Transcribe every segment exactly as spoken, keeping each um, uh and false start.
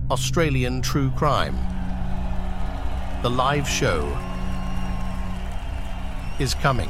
Australian True Crime. The live show is coming.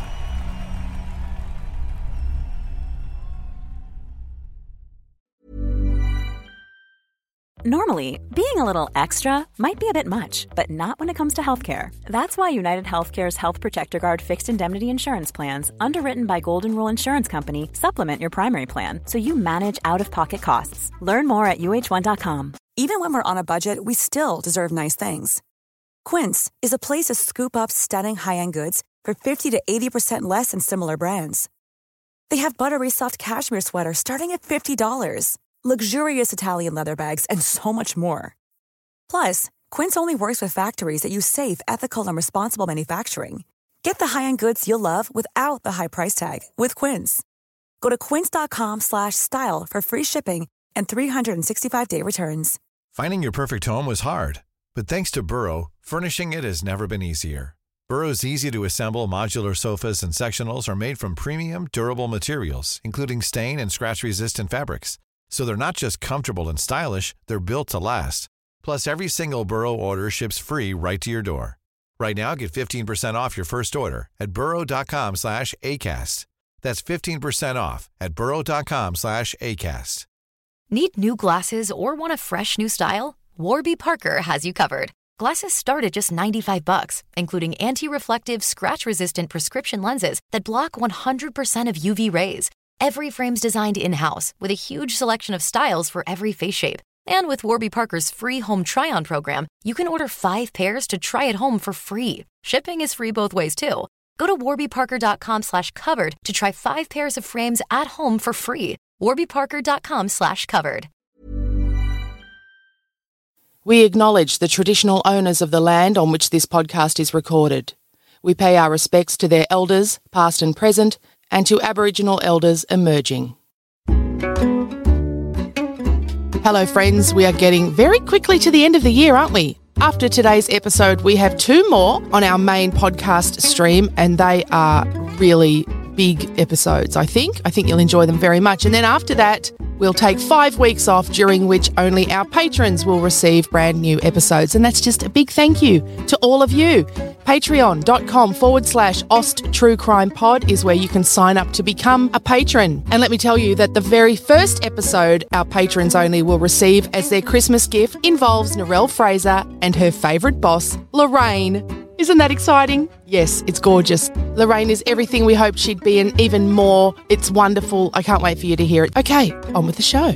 Normally, being a little extra might be a bit much, but not when it comes to healthcare. That's why United Healthcare's Health Protector Guard fixed indemnity insurance plans, underwritten by Golden Rule Insurance Company, supplement your primary plan so you manage out-of-pocket costs. Learn more at U H one dot com. Even when we're on a budget, we still deserve nice things. Quince is a place to scoop up stunning high-end goods for fifty to eighty percent less than similar brands. They have buttery soft cashmere sweaters starting at fifty dollars. Luxurious Italian leather bags, and so much more. Plus, Quince only works with factories that use safe, ethical, and responsible manufacturing. Get the high-end goods you'll love without the high price tag with Quince. Go to quince.com slash style for free shipping and three sixty-five day returns. Finding your perfect home was hard, but thanks to Burrow, furnishing it has never been easier. Burrow's easy-to-assemble modular sofas and sectionals are made from premium, durable materials, including stain and scratch-resistant fabrics. So they're not just comfortable and stylish, they're built to last. Plus, every single Burrow order ships free right to your door. Right now, get fifteen percent off your first order at burrow.com slash ACAST. That's fifteen percent off at burrow.com slash ACAST. Need new glasses or want a fresh new style? Warby Parker has you covered. Glasses start at just ninety-five bucks, including anti-reflective, scratch-resistant prescription lenses that block one hundred percent of U V rays. Every frame's designed in-house with a huge selection of styles for every face shape. And with Warby Parker's free home try-on program, you can order five pairs to try at home for free. Shipping is free both ways, too. Go to warbyparker.com slash covered to try five pairs of frames at home for free. warbyparker.com slash covered. We acknowledge the traditional owners of the land on which this podcast is recorded. We pay our respects to their elders, past and present, and to Aboriginal elders emerging. Hello friends, we are getting very quickly to the end of the year, aren't we? After today's episode, we have two more on our main podcast stream, and they are really big episodes, I think. I think you'll enjoy them very much. And then after that, we'll take five weeks off, during which only our patrons will receive brand new episodes. And that's just a big thank you to all of you. Patreon.com forward slash Ost True Crime Pod is where you can sign up to become a patron. And let me tell you that the very first episode our patrons only will receive as their Christmas gift involves Narelle Fraser and her favourite boss, Lorraine. Isn't that exciting? Yes, it's gorgeous. Lorraine is everything we hoped she'd be and even more. It's wonderful. I can't wait for you to hear it. Okay, on with the show.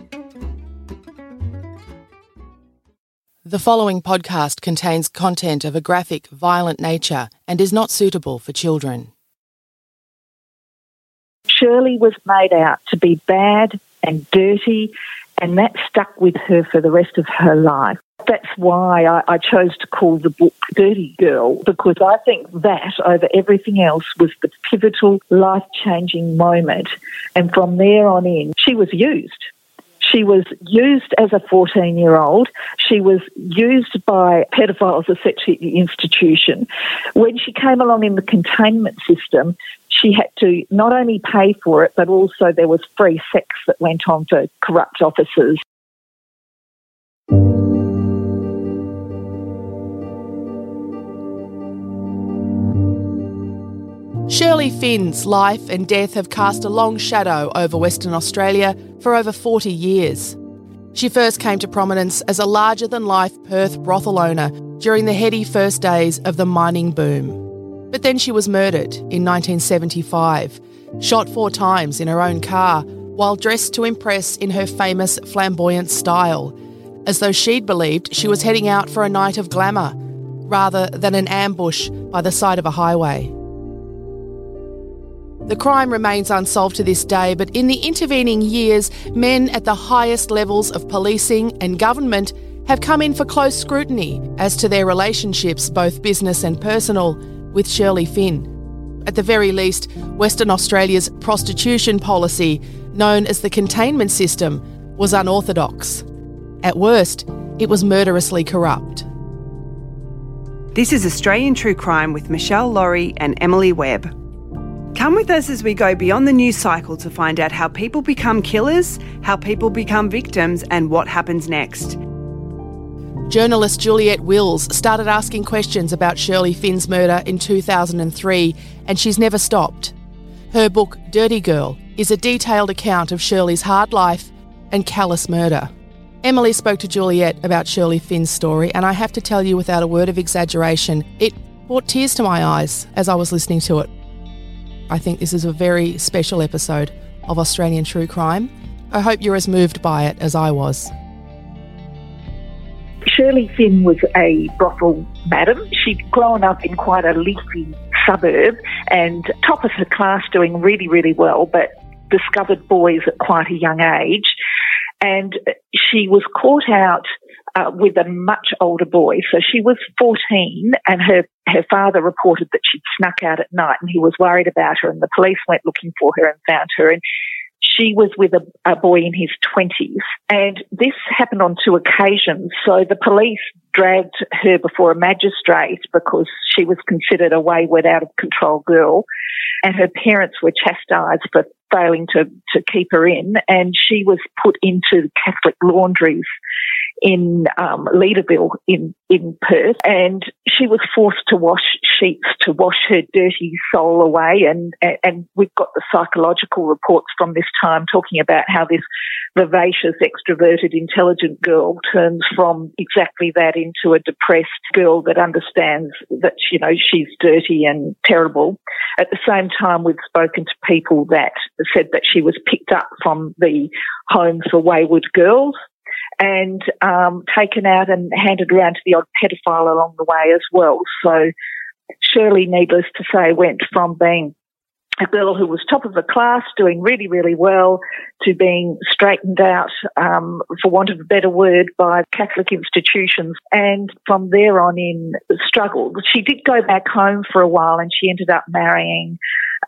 The following podcast contains content of a graphic, violent nature and is not suitable for children. Shirley was made out to be bad and dirty, and that stuck with her for the rest of her life. That's why I, I chose to call the book Dirty Girl, because I think that, over everything else, was the pivotal, life-changing moment. And from there on in, she was used. She was used as a fourteen-year-old. She was used by pedophiles, et cetera, at the institution. When she came along in the containment system, she had to not only pay for it, but also there was free sex that went on for corrupt officers. Shirley Finn's life and death have cast a long shadow over Western Australia for over forty years. She first came to prominence as a larger-than-life Perth brothel owner during the heady first days of the mining boom. But then she was murdered in nineteen seventy-five, shot four times in her own car while dressed to impress in her famous flamboyant style, as though she'd believed she was heading out for a night of glamour rather than an ambush by the side of a highway. The crime remains unsolved to this day, but in the intervening years, men at the highest levels of policing and government have come in for close scrutiny as to their relationships, both business and personal, with Shirley Finn. At the very least, Western Australia's prostitution policy, known as the containment system, was unorthodox. At worst, it was murderously corrupt. This is Australian True Crime with Michelle Laurie and Emily Webb. Come with us as we go beyond the news cycle to find out how people become killers, how people become victims, and what happens next. Journalist Juliette Wills started asking questions about Shirley Finn's murder in two thousand three, and she's never stopped. Her book, Dirty Girl, is a detailed account of Shirley's hard life and callous murder. Emily spoke to Juliette about Shirley Finn's story, and I have to tell you without a word of exaggeration, it brought tears to my eyes as I was listening to it. I think this is a very special episode of Australian True Crime. I hope you're as moved by it as I was. Shirley Finn was a brothel madam. She'd grown up in quite a leafy suburb and top of her class, doing really, really well, but discovered boys at quite a young age. And she was caught out uh, with a much older boy. So she was fourteen, and her, her father reported that she'd snuck out at night, and he was worried about her, and the police went looking for her and found her. And she was with a, a boy in his twenties, and this happened on two occasions. So the police dragged her before a magistrate because she was considered a wayward, out-of-control girl, and her parents were chastised for failing to, to keep her in, and she was put into Catholic laundries in um, Leederville in, in Perth, and she was forced to wash sheets to wash her dirty soul away, and, and we've got the psychological reports from this time talking about how this vivacious, extroverted, intelligent girl turns from exactly that into a depressed girl that understands that, you know, she's dirty and terrible. At the same time, we've spoken to people that said that she was picked up from the home for wayward girls and um, taken out and handed around to the odd pedophile along the way as well. So Shirley, needless to say, went from being a girl who was top of the class, doing really, really well, to being straightened out, um, for want of a better word, by Catholic institutions, and from there on in struggled. She did go back home for a while, and she ended up marrying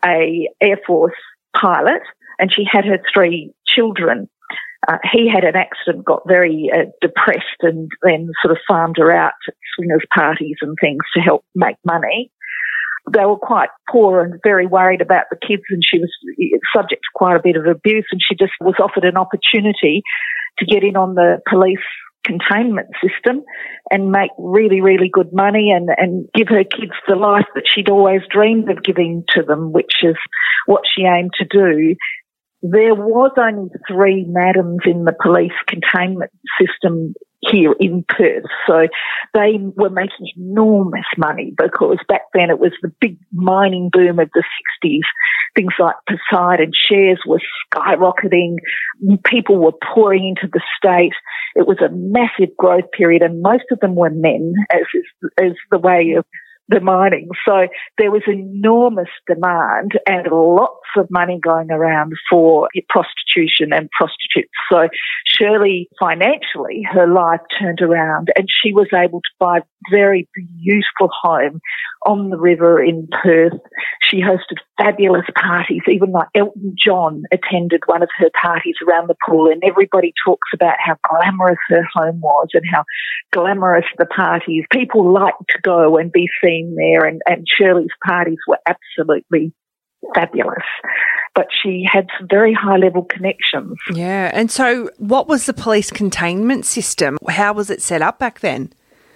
a Air Force pilot, and she had her three children. Uh, he had an accident, got very uh, depressed, and then sort of farmed her out at swingers parties and things to help make money. They were quite poor and very worried about the kids, and she was subject to quite a bit of abuse, and she just was offered an opportunity to get in on the police containment system and make really, really good money and, and give her kids the life that she'd always dreamed of giving to them, which is what she aimed to do. There was only three madams in the police containment system here in Perth, so they were making enormous money because back then it was the big mining boom of the sixties. Things like Poseidon shares were skyrocketing. People were pouring into the state. It was a massive growth period, and most of them were men, as is, as the way of the mining. So there was enormous demand and lots of money going around for prostitution and prostitutes. So Shirley, financially, her life turned around, and she was able to buy a very beautiful home on the river in Perth. She hosted fabulous parties. Even like Elton John attended one of her parties around the pool, and everybody talks about how glamorous her home was and how glamorous the parties. People liked to go and be seen there, and, and Shirley's parties were absolutely fabulous. But she had some very high-level connections. Yeah, and so what was the police containment system? How was it set up back then?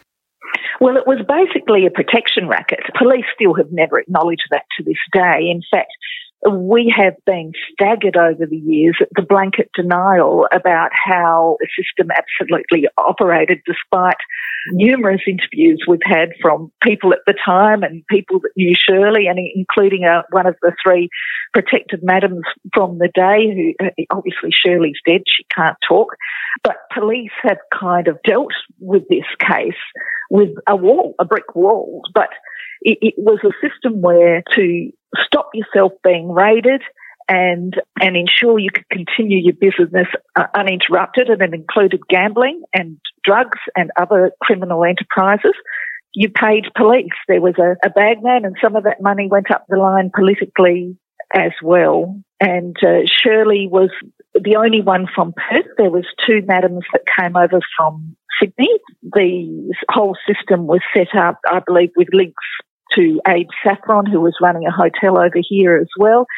Well, it was basically a protection racket. Police still have never acknowledged that to this day. In fact, we have been staggered over the years at the blanket denial about how the system absolutely operated, despite numerous interviews we've had from people at the time and people that knew Shirley, and including uh, one of the three protected madams from the day, who obviously Shirley's dead, she can't talk. But police have kind of dealt with this case with a wall, a brick wall. But it, it was a system where to stop yourself being raided and and ensure you could continue your business uh, uninterrupted, and it included gambling and drugs and other criminal enterprises, you paid police. There was a, a bagman, and some of that money went up the line politically as well. And uh, Shirley was the only one from Perth. There was two madams that came over from Sydney. The whole system was set up, I believe, with links to Abe Saffron, who was running a hotel over here as well.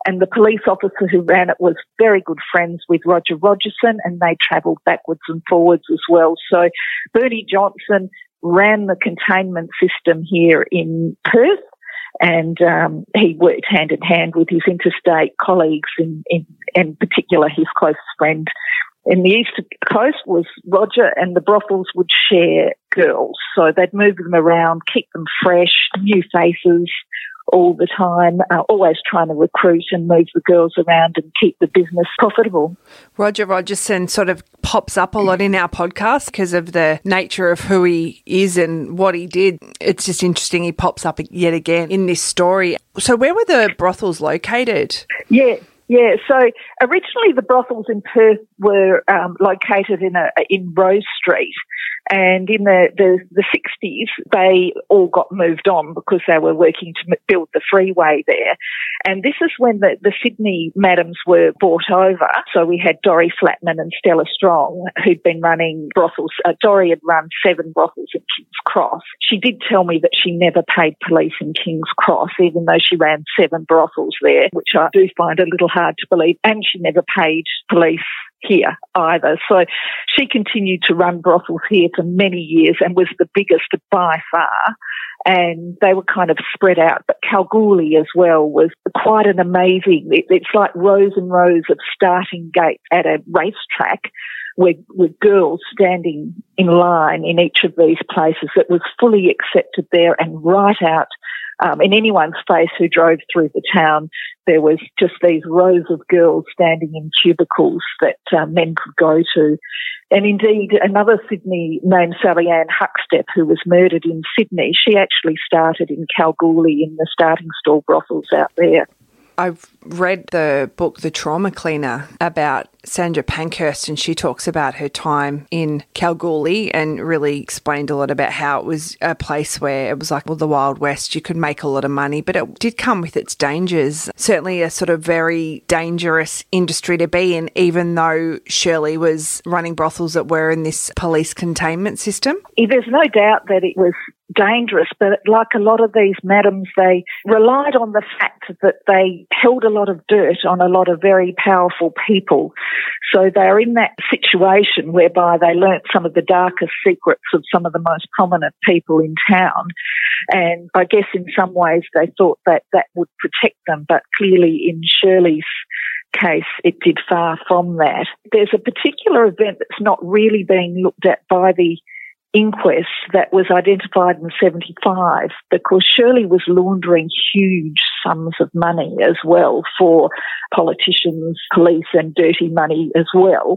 And the police officer who ran it was very good friends with Roger Rogerson, and they travelled backwards and forwards as well. So Bernie Johnson ran the containment system here in Perth, and um, he worked hand in hand with his interstate colleagues, in, in, in particular his close friend in the East Coast was Roger, and the brothels would share girls. So they'd move them around, keep them fresh, new faces all the time, uh, always trying to recruit and move the girls around and keep the business profitable. Roger Rogerson sort of pops up a lot in our podcast because of the nature of who he is and what he did. It's just interesting he pops up yet again in this story. So where were the brothels located? Yeah. Yeah, so originally the brothels in Perth were um, located in a, in Rose Street, and in the, the, the sixties they all got moved on because they were working to build the freeway there. And this is when the, the Sydney madams were bought over. So we had Dorrie Flatman and Stella Strong, who'd been running brothels. Uh, Dorrie had run seven brothels in King's Cross. She did tell me that she never paid police in King's Cross, even though she ran seven brothels there, which I do find a little hard to believe. And she never paid police here either. So she continued to run brothels here for many years and was the biggest by far. And they were kind of spread out. But Kalgoorlie as well was quite an amazing, it, it's like rows and rows of starting gates at a racetrack with, with girls standing in line in each of these places. It was fully accepted there, and right out Um, in anyone's face who drove through the town, there was just these rows of girls standing in cubicles that uh, men could go to. And indeed, another Sydney named Sally Ann Huckstep, who was murdered in Sydney, she actually started in Kalgoorlie in the starting stall brothels out there. I've read the book The Trauma Cleaner about Sandra Pankhurst, and she talks about her time in Kalgoorlie and really explained a lot about how it was a place where it was like, well, the Wild West, you could make a lot of money, but it did come with its dangers. Certainly a sort of very dangerous industry to be in, even though Shirley was running brothels that were in this police containment system. There's no doubt that it was dangerous, but like a lot of these madams, they relied on the fact that they held a lot of dirt on a lot of very powerful people. So they're in that situation whereby they learnt some of the darkest secrets of some of the most prominent people in town. And I guess in some ways they thought that that would protect them, but clearly in Shirley's case, it did far from that. There's a particular event that's not really being looked at by the inquest that was identified in seventy-five, because Shirley was laundering huge sums of money as well for politicians, police, and dirty money as well.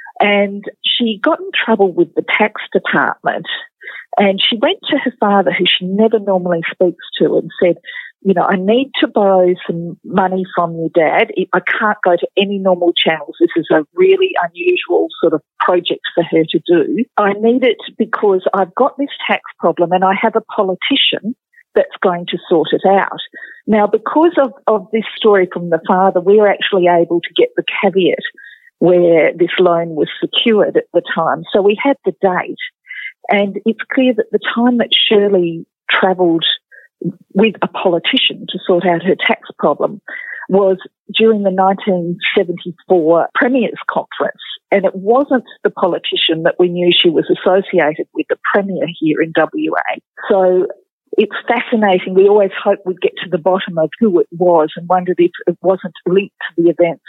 And she got in trouble with the tax department, and she went to her father, who she never normally speaks to, and said, you know, I need to borrow some money from your dad. I can't go to any normal channels. This is a really unusual sort of project for her to do. I need it because I've got this tax problem and I have a politician that's going to sort it out. Now, because of, of this story from the father, we were actually able to get the caveat where this loan was secured at the time. So we had the date, and it's clear that the time that Shirley travelled with a politician to sort out her tax problem was during the nineteen seventy-four Premier's Conference. And it wasn't the politician that we knew she was associated with, the Premier here in W A. So it's fascinating. We always hoped we'd get to the bottom of who it was and wondered if it wasn't linked to the events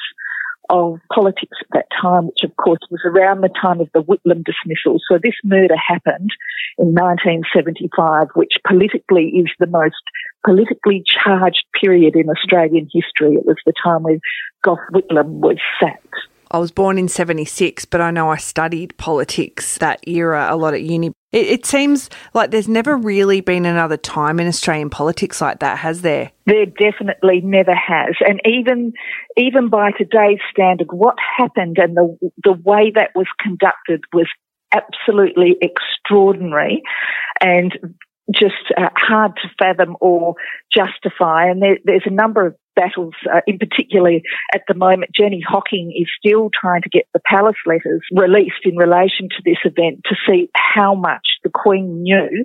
of politics at that time, which of course was around the time of the Whitlam dismissal. So this murder happened in nineteen seventy-five, which politically is the most politically charged period in Australian history. It was the time when Gough Whitlam was sacked. I was born in seventy-six, but I know I studied politics that era a lot at uni. It, it seems like there's never really been another time in Australian politics like that, has there? There definitely never has. And even even by today's standard, what happened and the the way that was conducted was absolutely extraordinary and just uh, hard to fathom or justify. And there, there's a number of battles, uh, in particular at the moment. Jenny Hocking is still trying to get the Palace letters released in relation to this event to see how much the Queen knew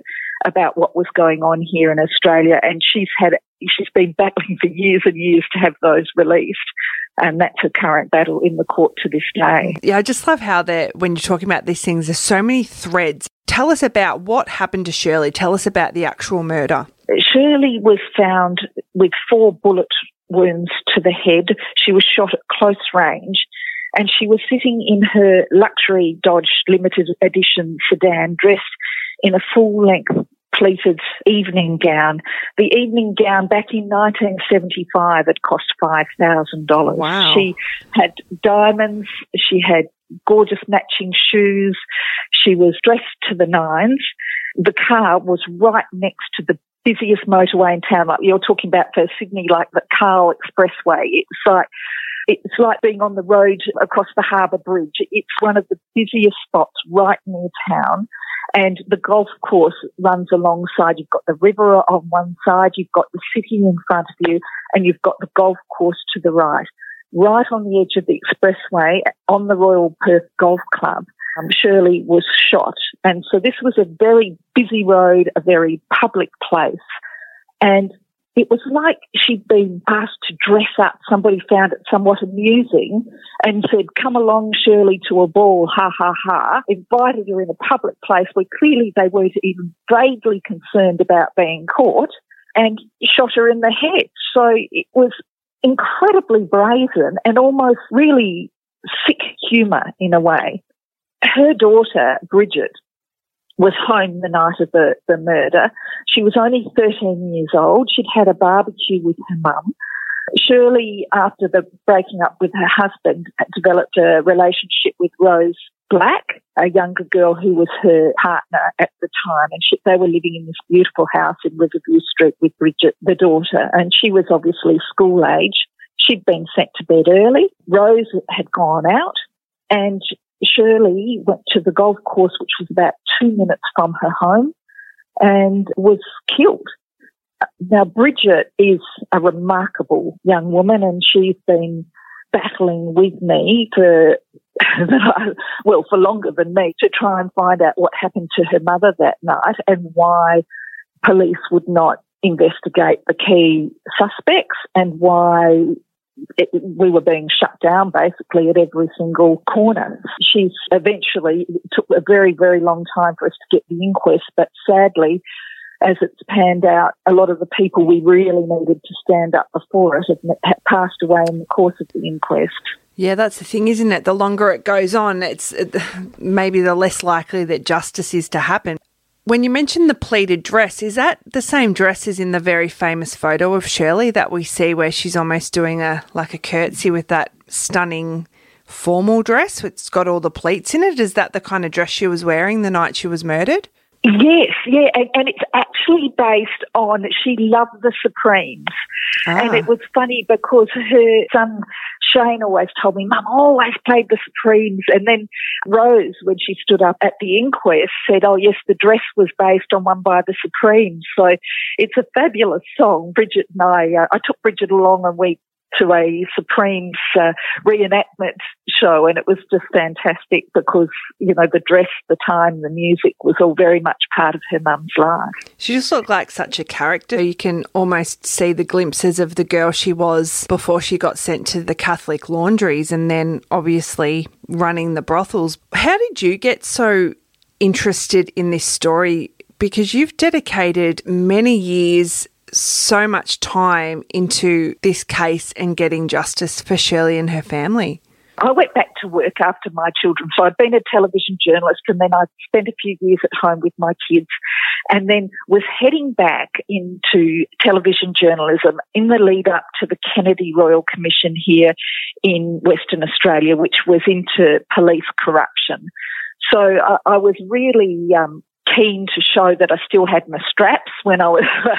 about what was going on here in Australia, and she's had she's been battling for years and years to have those released, and that's a current battle in the court to this day. Yeah, I just love how that when you're talking about these things, there's so many threads. Tell us about what happened to Shirley. Tell us about the actual murder. Shirley was found with four bullet wounds to the head. She was shot at close range, and she was sitting in her luxury Dodge limited edition sedan, dressed in a full-length pleated evening gown. The evening gown back in nineteen seventy-five had cost five thousand dollars. Wow. She had diamonds, she had gorgeous matching shoes, she was dressed to the nines. The car was right next to the busiest motorway in town. Like you're talking about for Sydney, like the Carl Expressway. It's like It's like being on the road across the Harbour Bridge. It's one of the busiest spots right near town, and the golf course runs alongside. You've got the river on one side, you've got the city in front of you, and you've got the golf course to the right. Right on the edge of the expressway, on the Royal Perth Golf Club, um, Shirley was shot. And so this was a very busy road, a very public place, and it was like she'd been asked to dress up. Somebody found it somewhat amusing and said, "Come along, Shirley, to a ball, ha, ha, ha," invited her in a public place where clearly they weren't even vaguely concerned about being caught, and shot her in the head. So it was incredibly brazen and almost really sick humour in a way. Her daughter, Bridget, was home the night of the, the murder. She was only thirteen years old. She'd had a barbecue with her mum. Shirley, after the breaking up with her husband, developed a relationship with Rose Black, a younger girl who was her partner at the time, and she, they were living in this beautiful house in Riverview Street with Bridget, the daughter, and she was obviously school age. She'd been sent to bed early. Rose had gone out, and Shirley went to the golf course, which was about two minutes from her home, and was killed. Now, Bridget is a remarkable young woman, and she's been battling with me for, well, for longer than me, to try and find out what happened to her mother that night and why police would not investigate the key suspects and why It, we were being shut down basically at every single corner. She's eventually, it took a very, very long time for us to get the inquest, but sadly, as it's panned out, a lot of the people we really needed to stand up before us have, have passed away in the course of the inquest. Yeah, that's the thing, isn't it? The longer it goes on, it's it, maybe the less likely that justice is to happen. When you mentioned the pleated dress, is that the same dress as in the very famous photo of Shirley that we see where she's almost doing a like a curtsy with that stunning formal dress? It's got all the pleats in it. Is that the kind of dress she was wearing the night she was murdered? Yes, yeah, and, and it's actually based on, she loved the Supremes. Ah. And it was funny because her son Shane always told me, "Mum always played the Supremes." And then Rose, when she stood up at the inquest, said, "Oh yes, the dress was based on one by the Supremes." So it's a fabulous song. Bridget and I, uh, I took Bridget along and we to a Supremes uh, reenactment show, and it was just fantastic because, you know, the dress, the time, the music was all very much part of her mum's life. She just looked like such a character. You can almost see the glimpses of the girl she was before she got sent to the Catholic laundries and then obviously running the brothels. How did you get so interested in this story? Because you've dedicated many years, so much time into this case and getting justice for Shirley and her family. I went back to work after my children. So I'd been a television journalist, and then I spent a few years at home with my kids, and then was heading back into television journalism in the lead up to the Kennedy Royal Commission here in Western Australia, which was into police corruption. So I, I was really um, keen to show that I still had my straps when I was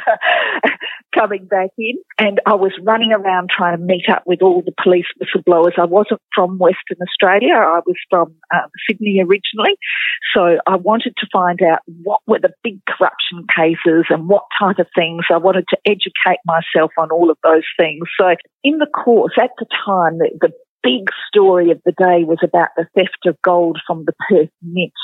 coming back in, and I was running around trying to meet up with all the police whistleblowers. I wasn't from Western Australia. I was from uh, Sydney originally, so I wanted to find out what were the big corruption cases and what type of things. I wanted to educate myself on all of those things. So in the course, at the time, the, the big story of the day was about the theft of gold from the Perth Mint.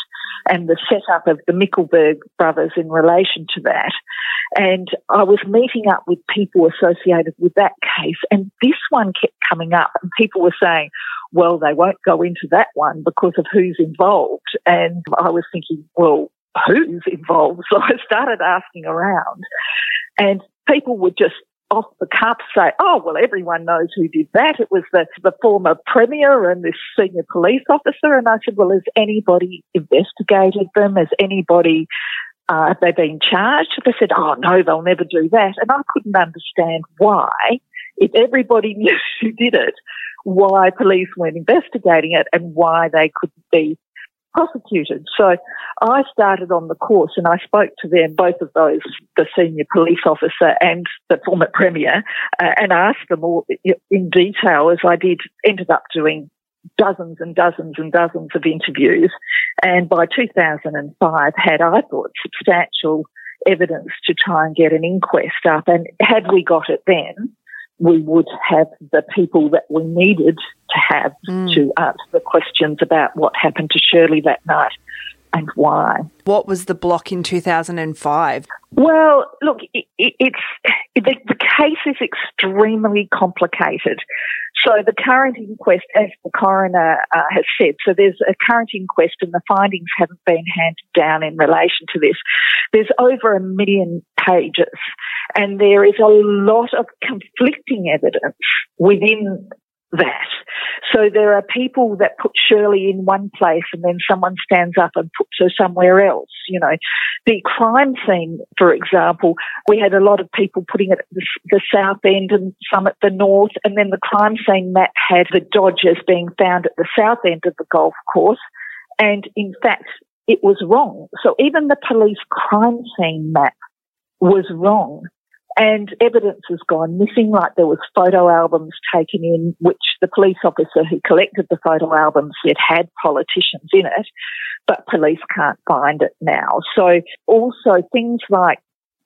and the setup of the Mickelberg brothers in relation to that. And I was meeting up with people associated with that case, and this one kept coming up, and people were saying, well, they won't go into that one because of who's involved. And I was thinking, well, who's involved? So I started asking around, and people would just off the cuff say, oh, well, everyone knows who did that. It was the, the former Premier and this senior police officer. And I said, well, has anybody investigated them? Has anybody, uh, have they been charged? They said, oh, no, they'll never do that. And I couldn't understand why, if everybody knew who did it, why police weren't investigating it and why they couldn't be prosecuted. So I started on the course, and I spoke to them, both of those, the senior police officer and the former Premier, uh, and asked them all in detail, as I did, ended up doing dozens and dozens and dozens of interviews. And by two thousand five had, I thought, substantial evidence to try and get an inquest up. And had we got it then, we would have the people that we needed to have mm. to answer the questions about what happened to Shirley that night and why. What was the block in two thousand five? Well, look, it, it, it's the, the case is extremely complicated. So the current inquest, as the coroner uh, has said, so there's a current inquest and the findings haven't been handed down in relation to this. There's over a million pages, and there is a lot of conflicting evidence within that. So there are people that put Shirley in one place and then someone stands up and puts her somewhere else. You know, the crime scene, for example, we had a lot of people putting it at the, the south end and some at the north, and then the crime scene map had the Dodgers being found at the south end of the golf course, and in fact it was wrong. So even the police crime scene map was wrong. And evidence has gone missing, like there was photo albums taken in, which the police officer who collected the photo albums said had politicians in it, but police can't find it now. So also things like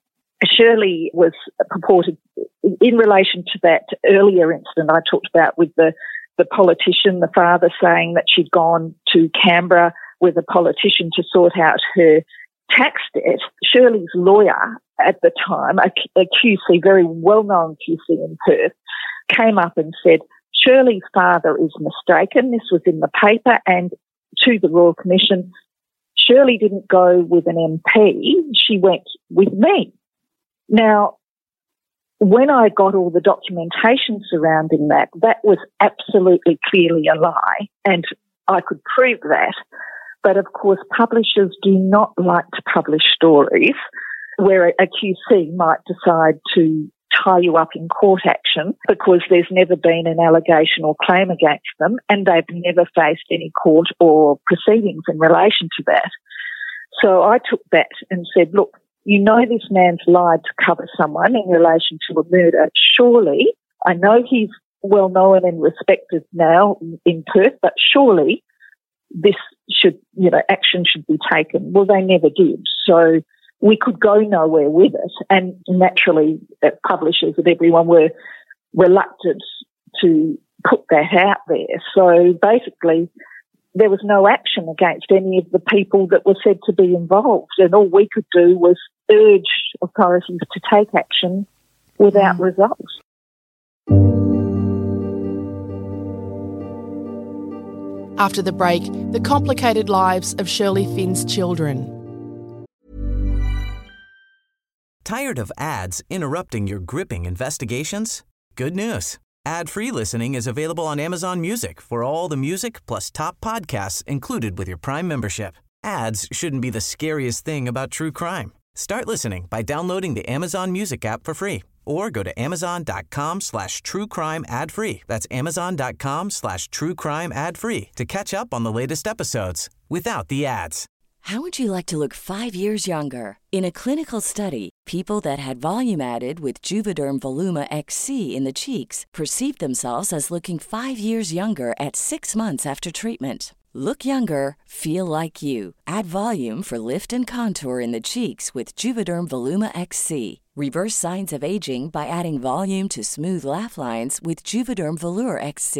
Shirley was purported, in relation to that earlier incident I talked about with the, the politician, the father saying that she'd gone to Canberra with a politician to sort out her tax debt. Shirley's lawyer at the time, a, a Q C, very well-known Q C in Perth, came up and said, Shirley's father is mistaken. This was in the paper, and to the Royal Commission, Shirley didn't go with an M P. She went with me. Now, when I got all the documentation surrounding that, that was absolutely clearly a lie, and I could prove that. But, of course, publishers do not like to publish stories where a Q C might decide to tie you up in court action because there's never been an allegation or claim against them, and they've never faced any court or proceedings in relation to that. So I took that and said, look, you know this man's lied to cover someone in relation to a murder. Surely, I know he's well known and respected now in Perth, but surely this should, you know, action should be taken. Well, they never did. So we could go nowhere with it. And naturally, uh, publishers and everyone were reluctant to put that out there. So basically, there was no action against any of the people that were said to be involved. And all we could do was urge authorities to take action without mm. results. After the break, the complicated lives of Shirley Finn's children. Tired of ads interrupting your gripping investigations? Good news. Ad-free listening is available on Amazon Music for all the music plus top podcasts included with your Prime membership. Ads shouldn't be the scariest thing about true crime. Start listening by downloading the Amazon Music app for free or go to amazon.com slash true crime ad free. That's amazon.com slash true crime ad free to catch up on the latest episodes without the ads. How would you like to look five years younger? In a clinical study, people that had volume added with Juvederm Voluma X C in the cheeks perceived themselves as looking five years younger at six months after treatment. Look younger, feel like you. Add volume for lift and contour in the cheeks with Juvederm Voluma X C. Reverse signs of aging by adding volume to smooth laugh lines with Juvederm Volure X C.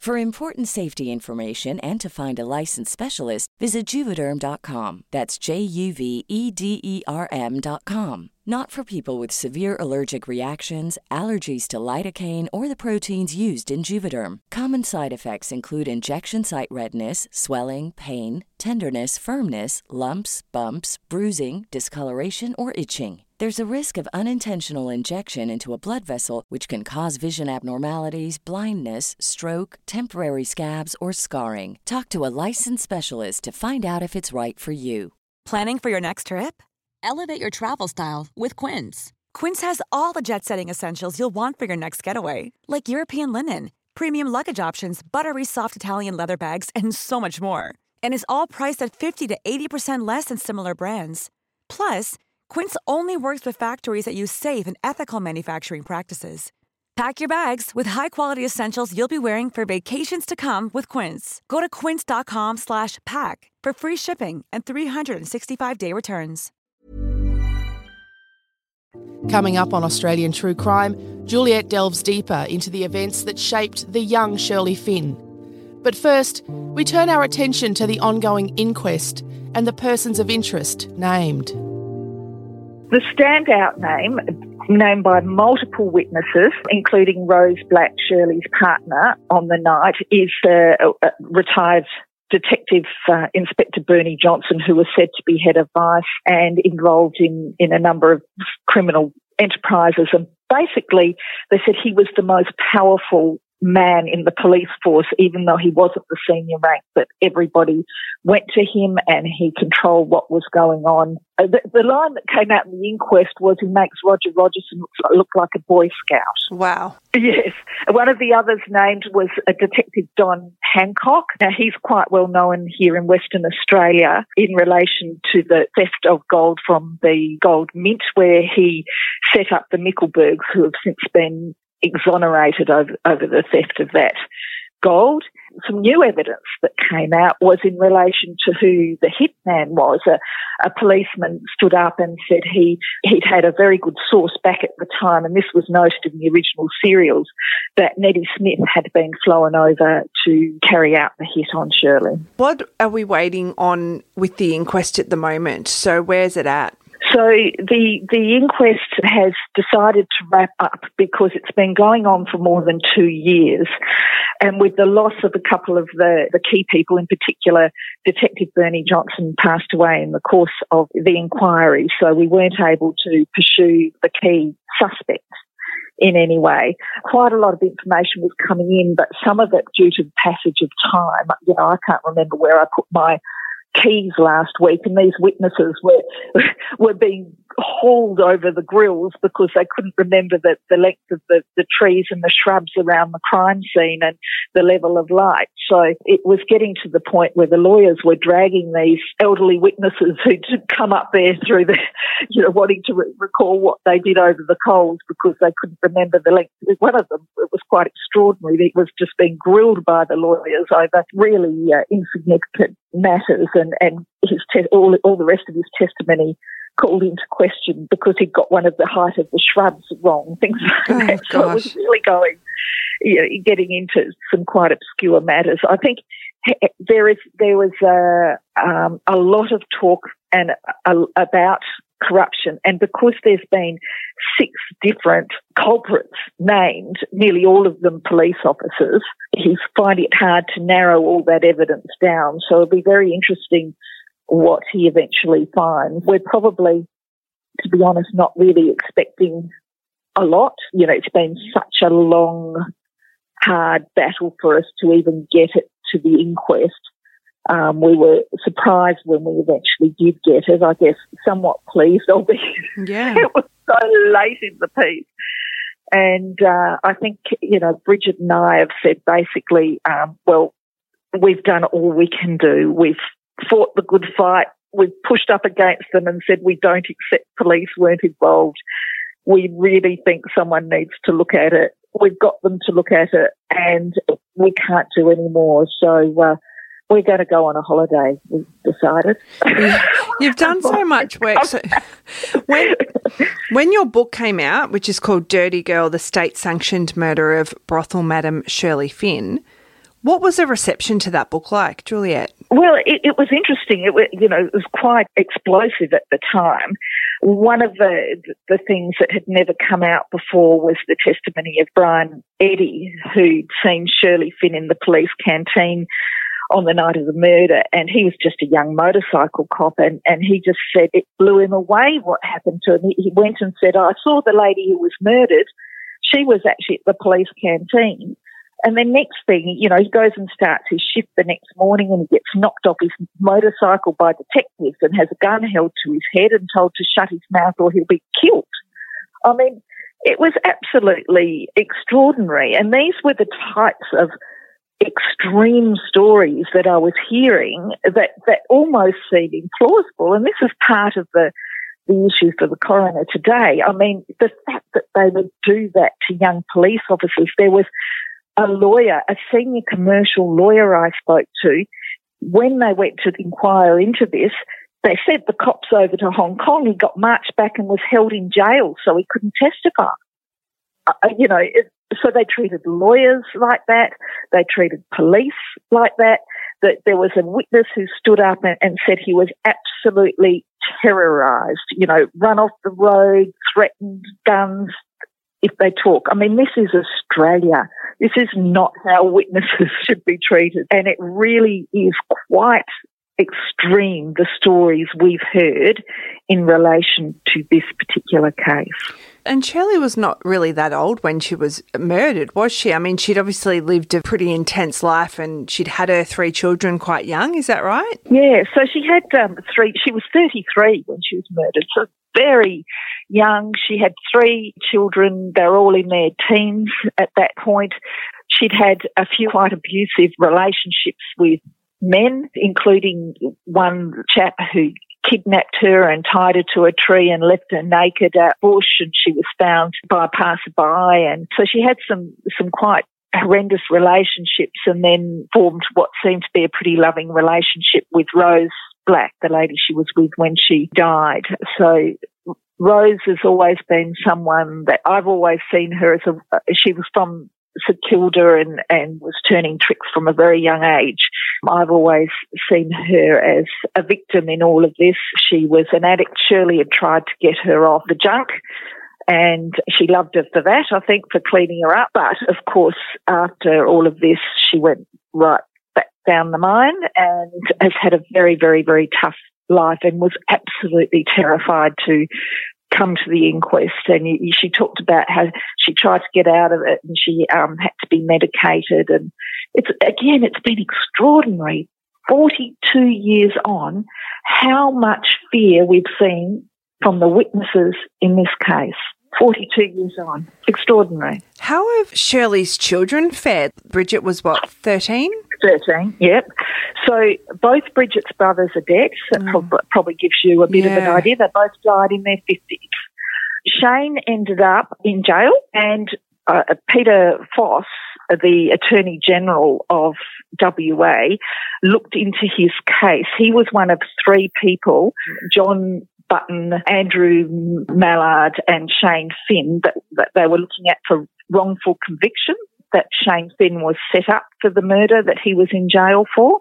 For important safety information and to find a licensed specialist, visit Juvederm dot com. That's J U V E D E R M dot com. Not for people with severe allergic reactions, allergies to lidocaine, or the proteins used in Juvederm. Common side effects include injection site redness, swelling, pain, tenderness, firmness, lumps, bumps, bruising, discoloration, or itching. There's a risk of unintentional injection into a blood vessel, which can cause vision abnormalities, blindness, stroke, temporary scabs, or scarring. Talk to a licensed specialist to find out if it's right for you. Planning for your next trip? Elevate your travel style with Quince. Quince has all the jet-setting essentials you'll want for your next getaway, like European linen, premium luggage options, buttery soft Italian leather bags, and so much more. And is all priced at fifty to eighty percent less than similar brands. Plus, Quince only works with factories that use safe and ethical manufacturing practices. Pack your bags with high-quality essentials you'll be wearing for vacations to come with Quince. Go to quince dot com slash pack for free shipping and three sixty-five day returns. Coming up on Australian True Crime, Juliet delves deeper into the events that shaped the young Shirley Finn. But first, we turn our attention to the ongoing inquest and the persons of interest named. The standout name, named by multiple witnesses, including Rose Black, Shirley's partner on the night, is uh, uh, retired Detective uh, Inspector Bernie Johnson, who was said to be head of vice and involved in, in a number of criminal enterprises. And basically, they said he was the most powerful man in the police force, even though he wasn't the senior rank, but everybody went to him and he controlled what was going on. The, the line that came out in the inquest was, he makes Roger Rogerson look, look like a Boy Scout. Wow. Yes. One of the others named was a Detective Don Hancock. Now, he's quite well known here in Western Australia in relation to the theft of gold from the gold mint, where he set up the Mickelbergs, who have since been exonerated over, over the theft of that gold. Some new evidence that came out was in relation to who the hitman was. A, a policeman stood up and said he, he'd had a very good source back at the time, and this was noted in the original serials, that Nettie Smith had been flown over to carry out the hit on Shirley. What are we waiting on with the inquest at the moment? So where's it at? So the the inquest has decided to wrap up because it's been going on for more than two years. And with the loss of a couple of the, the key people, in particular, Detective Bernie Johnson passed away in the course of the inquiry, so we weren't able to pursue the key suspects in any way. Quite a lot of information was coming in, but some of it due to the passage of time. You know, I can't remember where I put my keys last week, and these witnesses were were being hauled over the grills because they couldn't remember the, the length of the, the trees and the shrubs around the crime scene and the level of light. So it was getting to the point where the lawyers were dragging these elderly witnesses who'd come up there through the, you know, wanting to re- recall what they did over the coals because they couldn't remember the length. One of them, it was quite extraordinary. It was just being grilled by the lawyers over really uh, insignificant matters, and, and his te- all, all the rest of his testimony called into question because he'd got one of the height of the shrubs wrong, things like oh, that. So it was really going, you know, getting into some quite obscure matters. I think there is there was a, um, a lot of talk and a, about corruption, and because there's been six different culprits named, nearly all of them police officers, he's finding it hard to narrow all that evidence down. So it'll be very interesting what he eventually finds. We're probably, to be honest, not really expecting a lot. You know, it's been such a long, hard battle for us to even get it to the inquest. Um, we were surprised when we eventually did get it. I guess somewhat pleased, albeit yeah. it was so late in the piece. And uh, I think, you know, Bridget and I have said basically, um, well, we've done all we can do. We've fought the good fight. We've pushed up against them and said we don't accept police weren't involved. We really think someone needs to look at it. We've got them to look at it, and we can't do any more. So uh, we're going to go on a holiday, we've decided. You've done so much work. So when, when your book came out, which is called Dirty Girl, the State-Sanctioned Murder of Brothel Madam Shirley Finn, What was the reception to that book like, Juliet? Well, it, it was interesting. It was, you know, it was quite explosive at the time. One of the the things that had never come out before was the testimony of Brian Eddy, who'd seen Shirley Finn in the police canteen on the night of the murder, and he was just a young motorcycle cop, and, and he just said it blew him away what happened to him. He, he went and said, I saw the lady who was murdered. She was actually at the police canteen. And then next thing, you know, he goes and starts his shift the next morning and he gets knocked off his motorcycle by detectives and has a gun held to his head and told to shut his mouth or he'll be killed. I mean, it was absolutely extraordinary. And these were the types of extreme stories that I was hearing that, that almost seemed implausible. And this is part of the, the issue for the coroner today. I mean, the fact that they would do that to young police officers, there was a lawyer, a senior commercial lawyer I spoke to, when they went to inquire into this, they sent the cops over to Hong Kong. He got marched back and was held in jail so he couldn't testify. Uh, you know, it, so they treated lawyers like that. They treated police like that. That there was a witness who stood up and, and said he was absolutely terrorised, you know, run off the road, threatened, guns, if they talk. I mean, this is Australia. This is not how witnesses should be treated. And it really is quite extreme, the stories we've heard in relation to this particular case. And Shirley was not really that old when she was murdered, was she? I mean, she'd obviously lived a pretty intense life and she'd had her three children quite young, is that right? Yeah, so she had um, three, she was thirty-three when she was murdered, so very young. She had three children, they were all in their teens at that point. She'd had a few quite abusive relationships with men, including one chap who kidnapped her and tied her to a tree and left her naked at bush, and she was found by a passerby. And so she had some, some quite horrendous relationships and then formed what seemed to be a pretty loving relationship with Rose Black, the lady she was with when she died. So Rose has always been someone that I've always seen her as a, she was from St Kilda and, and was turning tricks from a very young age. I've always seen her as a victim in all of this. She was an addict. Shirley had tried to get her off the junk and she loved her for that, I think, for cleaning her up. But, of course, after all of this, she went right back down the mine and has had a very, very, very tough life and was absolutely terrified to come to the inquest. And she talked about how she tried to get out of it and she um, had to be medicated. And it's again, it's been extraordinary. forty-two years on, how much fear we've seen from the witnesses in this case. forty-two years on. Extraordinary. How have Shirley's children fared? Bridget was, what, thirteen? thirteen, yep. So both Bridget's brothers are dead. So that mm. probably gives you a bit yeah. of an idea. They both died in their fifties. Shane ended up in jail and uh, Peter Foss, the Attorney General of W A, looked into his case. He was one of three people, John Button, Andrew Mallard and Shane Finn, that, that they were looking at for wrongful conviction, that Shane Finn was set up for the murder that he was in jail for.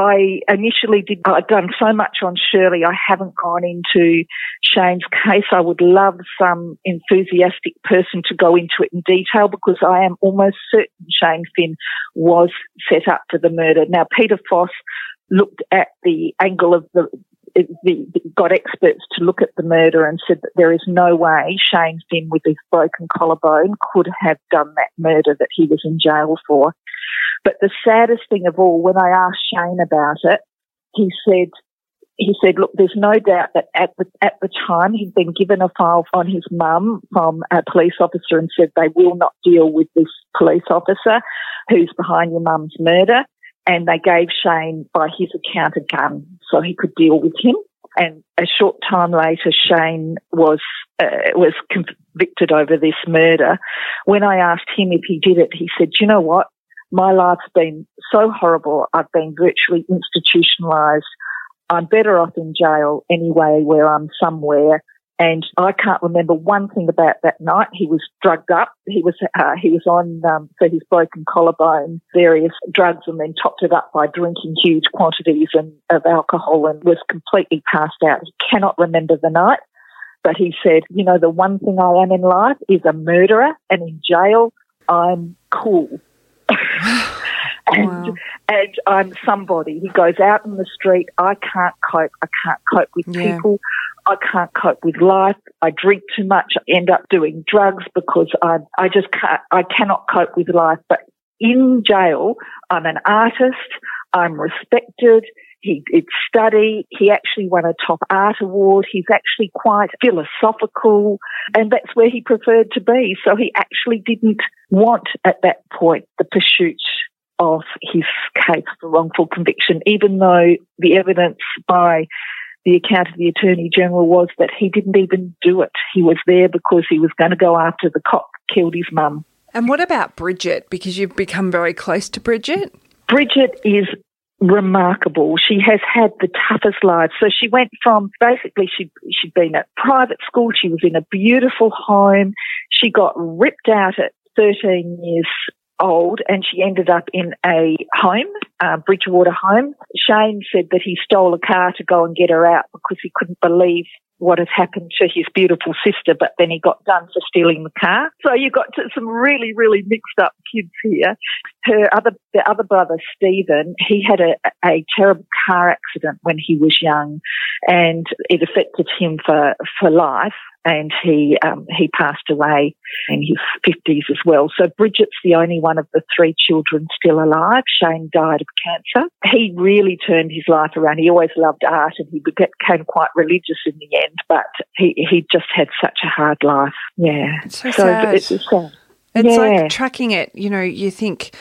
I initially did, I'd done so much on Shirley, I haven't gone into Shane's case. I would love some enthusiastic person to go into it in detail because I am almost certain Shane Finn was set up for the murder. Now, Peter Foss looked at the angle of the, the, got experts to look at the murder and said that there is no way Shane Finn with his broken collarbone could have done that murder that he was in jail for. But the saddest thing of all, when I asked Shane about it, he said, he said, look, there's no doubt that at the, at the time he'd been given a file on his mum from a police officer and said they will not deal with this police officer who's behind your mum's murder. And they gave Shane, by his account, a gun so he could deal with him. And a short time later, Shane was uh, was convicted over this murder. When I asked him if he did it, he said, you know what? My life's been so horrible. I've been virtually institutionalised. I'm better off in jail anyway, where I'm somewhere. And I can't remember one thing about that night. He was drugged up. He was uh, he was on, um, for his broken collarbone, various drugs, and then topped it up by drinking huge quantities and, of alcohol, and was completely passed out. He cannot remember the night, but he said, you know, the one thing I am in life is a murderer, and in jail I'm cool. And, wow. and I'm somebody. He goes out in the street. I can't cope. I can't cope with yeah. people. I can't cope with life. I drink too much. I end up doing drugs because I I just can't. I cannot cope with life. But in jail, I'm an artist. I'm respected. He did study. He actually won a top art award. He's actually quite philosophical, and that's where he preferred to be. So he actually didn't want at that point the pursuit of his case for wrongful conviction, even though the evidence by the account of the Attorney General was that he didn't even do it. He was there because he was going to go after the cop who killed his mum. And what about Bridget? Because you've become very close to Bridget. Bridget is remarkable. She has had the toughest life. So she went from, basically she, she'd been at private school. She was in a beautiful home. She got ripped out at thirteen years old, and she ended up in a home, uh, Bridgewater home. Shane said that he stole a car to go and get her out because he couldn't believe what had happened to his beautiful sister, but then he got done for stealing the car. So you've got some really, really mixed up kids here. Her other, the other brother, Stephen, he had a, a terrible car accident when he was young, and it affected him for, for life. And he um, he passed away in his fifties as well. So Bridget's the only one of the three children still alive. Shane died of cancer. He really turned his life around. He always loved art, and he became quite religious in the end, but he, he just had such a hard life. Yeah. It's so, so sad. It's sad. It's yeah. like tracking it. You know, you think,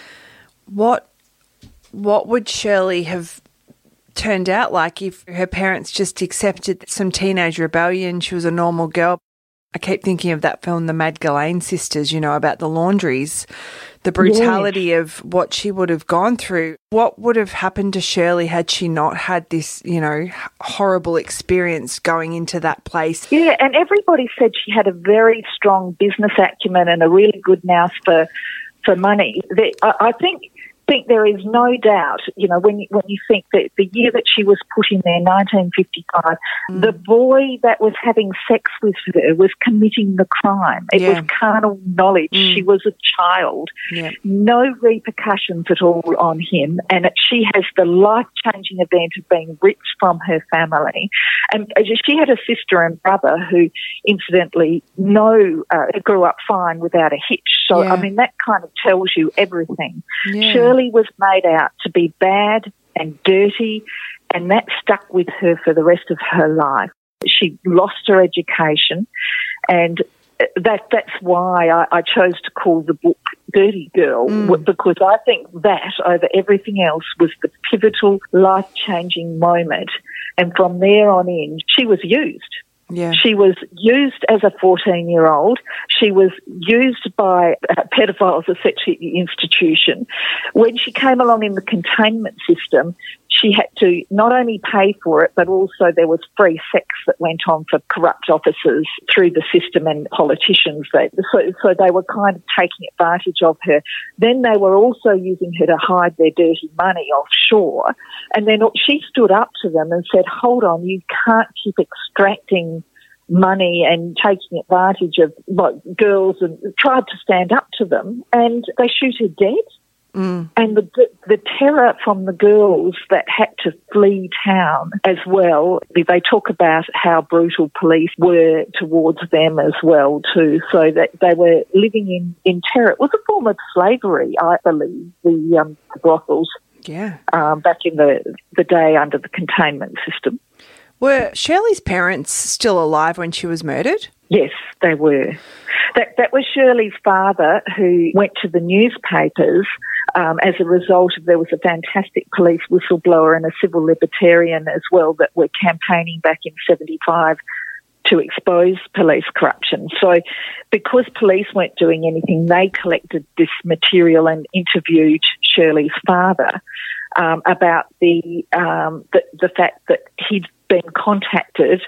what what would Shirley have turned out like if her parents just accepted some teenage rebellion? She was a normal girl. I keep thinking of that film, The Magdalene Sisters, you know, about the laundries, the brutality yes. of what she would have gone through. What would have happened to Shirley had she not had this, you know, horrible experience going into that place? Yeah, and everybody said she had a very strong business acumen and a really good nous for, for money. I, I think... think there is no doubt, you know, when you, when you think that the year that she was put in there, nineteen fifty-five, mm. the boy that was having sex with her was committing the crime. It yeah. was carnal knowledge. Mm. She was a child. Yeah. No repercussions at all on him. And it, she has the life-changing event of being ripped from her family. And she had a sister and brother who, incidentally, no, uh, grew up fine without a hitch. So, yeah. I mean, that kind of tells you everything. Yeah. Shirley was made out to be bad and dirty, and that stuck with her for the rest of her life. She lost her education, and that that's why I, I chose to call the book Dirty Girl, mm. because I think that, over everything else, was the pivotal, life-changing moment. And from there on in, she was used. Yeah. She was used as a fourteen-year-old. She was used by uh, pedophiles, a sexual institution. When she came along in the containment system, she had to not only pay for it, but also there was free sex that went on for corrupt officers through the system and politicians. They, so, so they were kind of taking advantage of her. Then they were also using her to hide their dirty money offshore. And then she stood up to them and said, hold on, you can't keep extracting money and taking advantage of like, girls, and tried to stand up to them, and they shoot her dead. Mm. And the, the terror from the girls that had to flee town as well. They talk about how brutal police were towards them as well too, so that they were living in, in terror. It was a form of slavery, I believe, the, um, the brothels yeah. um, back in the, the day under the containment system. Were Shirley's parents still alive when she was murdered? Yes, they were. That that was Shirley's father, who went to the newspapers um, as a result of, there was a fantastic police whistleblower and a civil libertarian as well that were campaigning back in seventy-five to expose police corruption. So because police weren't doing anything, they collected this material and interviewed Shirley's father um, about the, um, the the fact that he'd been contacted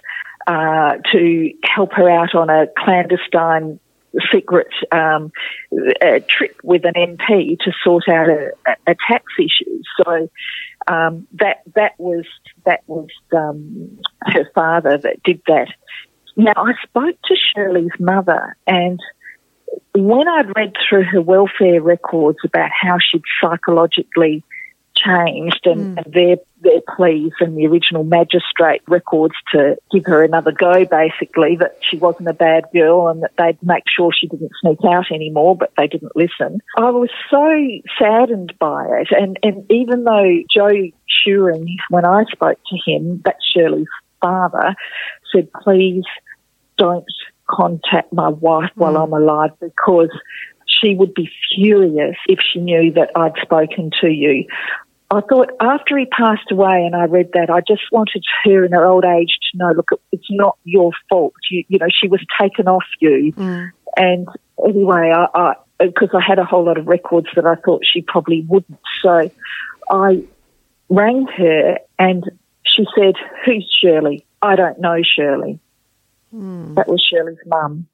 uh, to help her out on a clandestine secret um, a trip with an M P to sort out a, a tax issue. So um, that that was that was um, her father that did that. Now, I spoke to Shirley's mother, and when I'd read through her welfare records about how she'd psychologically changed and, mm. and their their pleas and the original magistrate records to give her another go, basically, that she wasn't a bad girl and that they'd make sure she didn't sneak out anymore, but they didn't listen. I was so saddened by it. And, and even though Joe Shearing, when I spoke to him, that's Shirley's father, said, please don't contact my wife mm. while I'm alive, because she would be furious if she knew that I'd spoken to you. I thought after he passed away and I read that, I just wanted her in her old age to know, look, it's not your fault. You, you know, she was taken off you. Mm. And anyway, I, I, because I had a whole lot of records that I thought she probably wouldn't. So I rang her and she said, who's Shirley? I don't know Shirley. Mm. That was Shirley's mum.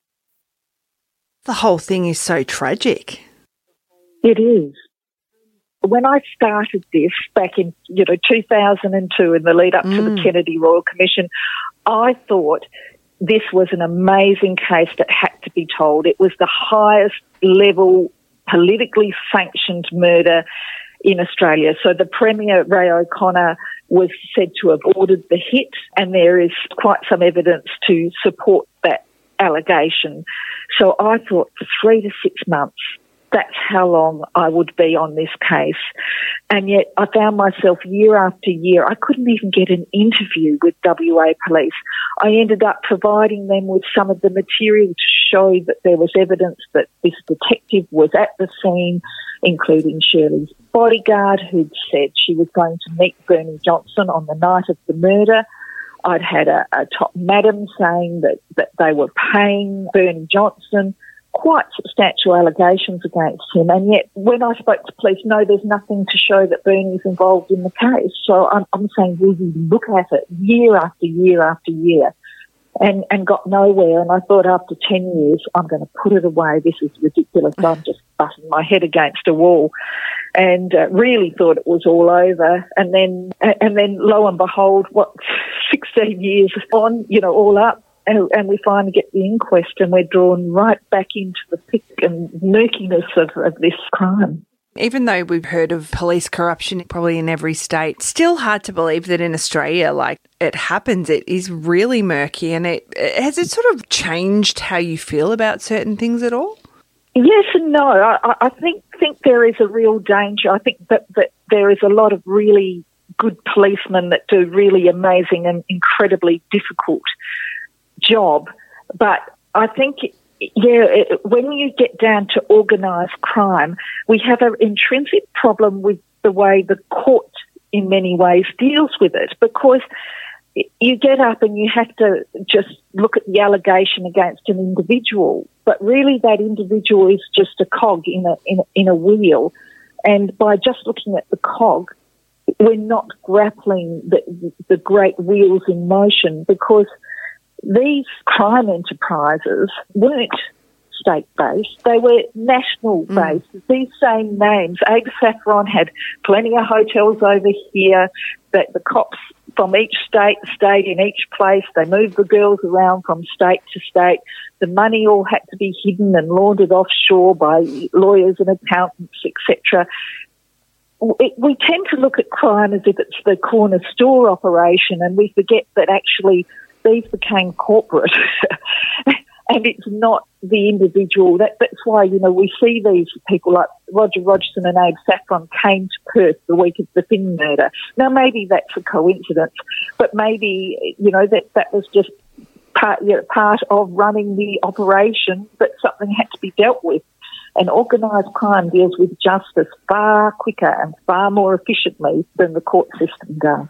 The whole thing is so tragic. It is. When I started this back in, you know, two thousand two in the lead up mm. to the Kennedy Royal Commission, I thought this was an amazing case that had to be told. It was the highest level politically sanctioned murder in Australia. So the Premier, Ray O'Connor, was said to have ordered the hit, and there is quite some evidence to support that allegation. So I thought for three to six months, that's how long I would be on this case. And yet I found myself year after year, I couldn't even get an interview with W A Police. I ended up providing them with some of the material to show that there was evidence that this detective was at the scene, including Shirley's bodyguard, who'd said she was going to meet Bernie Johnson on the night of the murder. I'd had a, a top madam saying that, that they were paying Bernie Johnson. Quite substantial allegations against him, and yet when I spoke to police, no, there's nothing to show that Bernie's involved in the case. So I'm, I'm saying, will you look at it year after year after year, and, and got nowhere. And I thought after ten years, I'm going to put it away. This is ridiculous. I'm just butting my head against a wall, and uh, really thought it was all over. And then, and then lo and behold, what, sixteen years on, you know, all up. And, and we finally get the inquest and we're drawn right back into the thick and murkiness of, of this crime. Even though we've heard of police corruption probably in every state, still hard to believe that in Australia, like, it happens. It is really murky. And it has it sort of changed how you feel about certain things at all? Yes and no. I, I think think there is a real danger. I think that, that there is a lot of really good policemen that do really amazing and incredibly difficult job, but I think, yeah, it, when you get down to organised crime, we have an intrinsic problem with the way the court in many ways deals with it, because you get up and you have to just look at the allegation against an individual, but really that individual is just a cog in a, in a, in a wheel, and by just looking at the cog, we're not grappling the, the great wheels in motion, because these crime enterprises weren't state-based, they were national-based. Mm. These same names, Abe Saffron had plenty of hotels over here, that the cops from each state stayed in each place. They moved the girls around from state to state. The money all had to be hidden and laundered offshore by lawyers and accountants, et cetera. We tend to look at crime as if it's the corner store operation, and we forget that actually these became corporate and it's not the individual. That, that's why, you know, we see these people like Roger Rogerson and Abe Saffron came to Perth the week of the Finn murder. Now, maybe that's a coincidence, but maybe, you know, that, that was just part, you know, part of running the operation, but something had to be dealt with. And organised crime deals with justice far quicker and far more efficiently than the court system does.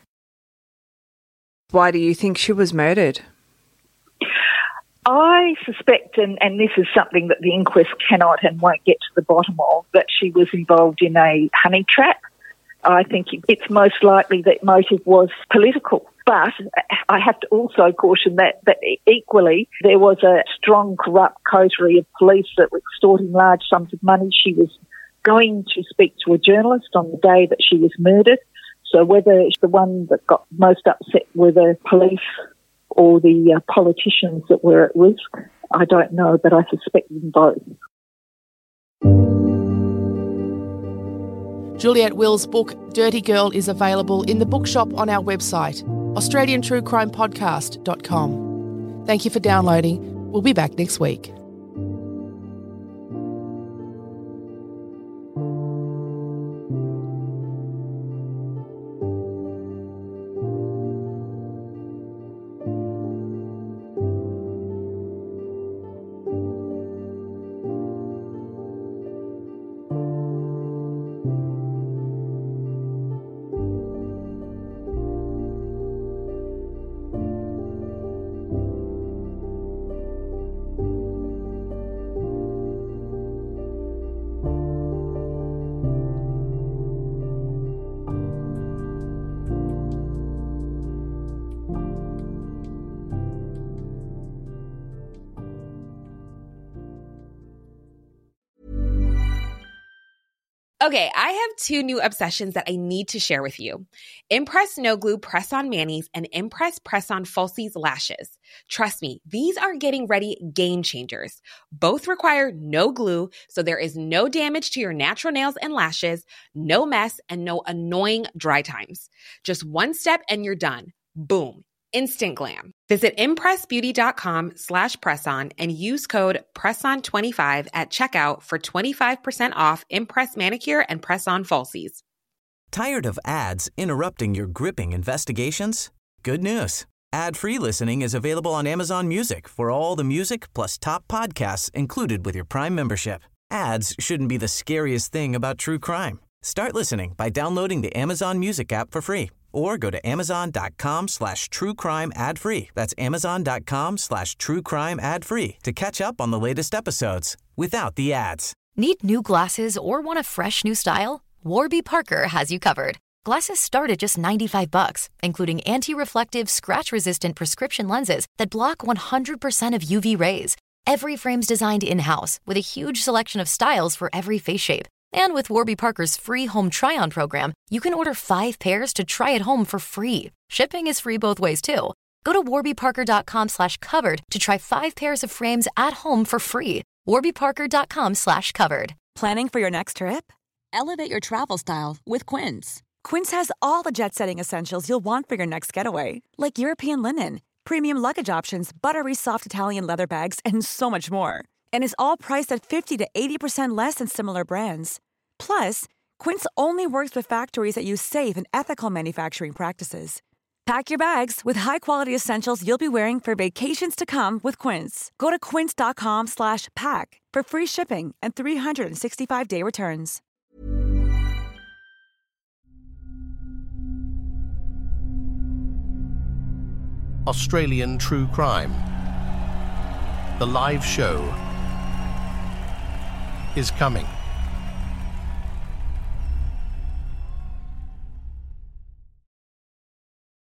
Why do you think she was murdered? I suspect, and, and this is something that the inquest cannot and won't get to the bottom of, that she was involved in a honey trap. I think it's most likely that motive was political. But I have to also caution that, that equally there was a strong corrupt coterie of police that were extorting large sums of money. She was going to speak to a journalist on the day that she was murdered. So whether the one that got most upset were the police or the uh, politicians that were at risk, I don't know, but I suspect them both. Juliette Will's book, Dirty Girl, is available in the bookshop on our website, australian true crime podcast dot com. Thank you for downloading. We'll be back next week. Okay, I have two new obsessions that I need to share with you. Impress No Glue Press-On Manis and Impress Press-On Falsies Lashes. Trust me, these are getting ready game changers. Both require no glue, so there is no damage to your natural nails and lashes, no mess, and no annoying dry times. Just one step and you're done. Boom. Instant glam. Visit impressbeauty.com slash presson and use code presson twenty-five at checkout for twenty-five percent off Impress Manicure and Press-On Falsies. Tired of ads interrupting your gripping investigations? Good news. Ad-free listening is available on Amazon Music for all the music plus top podcasts included with your Prime membership. Ads shouldn't be the scariest thing about true crime. Start listening by downloading the Amazon Music app for free or go to amazon.com slash true crime ad free. That's amazon.com slash true crime ad free to catch up on the latest episodes without the ads. Need new glasses or want a fresh new style? Warby Parker has you covered. Glasses start at just ninety-five bucks, including anti-reflective, scratch-resistant prescription lenses that block one hundred percent of U V rays. Every frame's designed in-house with a huge selection of styles for every face shape. And with Warby Parker's free home try-on program, you can order five pairs to try at home for free. Shipping is free both ways, too. Go to warbyparker.com slash covered to try five pairs of frames at home for free. warbyparker.com slash covered. Planning for your next trip? Elevate your travel style with Quince. Quince has all the jet-setting essentials you'll want for your next getaway, like European linen, premium luggage options, buttery soft Italian leather bags, and so much more. And is all priced at fifty to eighty percent less than similar brands. Plus, Quince only works with factories that use safe and ethical manufacturing practices. Pack your bags with high-quality essentials you'll be wearing for vacations to come with Quince. Go to quince.com slash pack for free shipping and three sixty-five day returns. Australian True Crime. The live show is coming.